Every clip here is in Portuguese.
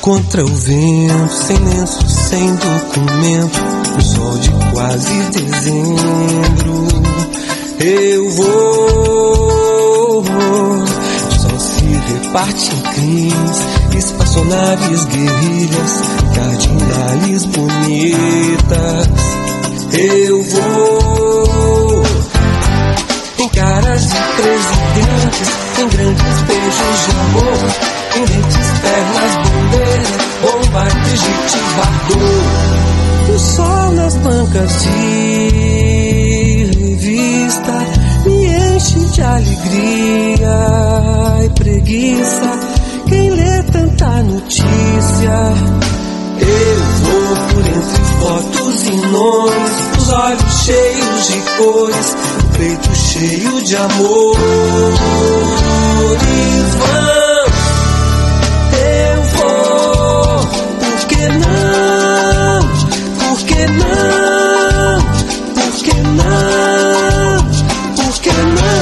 Contra o vento, sem lenço, sem documento, no sol de quase dezembro. Eu vou, só se reparte em crimes, espaçonaves, guerrilhas, cardinais bonitas. Eu vou, em caras de presidentes, em grandes beijos de amor, em dentes, pernas, bandeiras, bomba, Brigitte Bardot. O sol nas bancas de revista me enche de alegria e preguiça. Quem lê tanta notícia? Eu vou por entre fotos e nomes, os olhos cheios de cores, o peito cheio de amor. E vamos, eu vou, por que não? Por que não? Por que não? Por que não?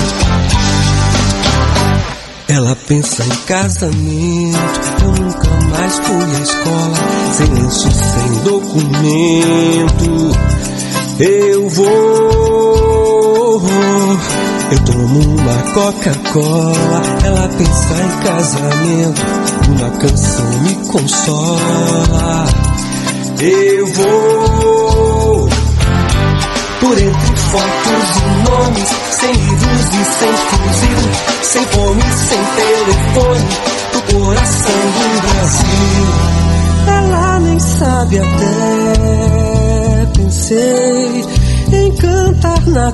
Ela pensa em casamento, eu nunca mais fui à escola, sem lenço, sem documento. Eu vou, eu tomo uma Coca-Cola, ela pensa em casamento, uma canção me consola. Eu vou, por entre fotos e nomes, sem livros e sem fuzil, sem fome, sem telefone, do coração do Brasil. Ela nem sabe até, pensei em cantar na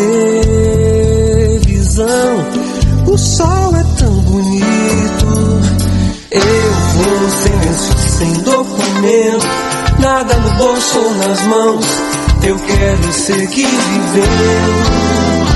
televisão. O sol é tão bonito. Eu vou sem lenço, sem documento, nada no bolso ou nas mãos. Eu quero seguir vivendo.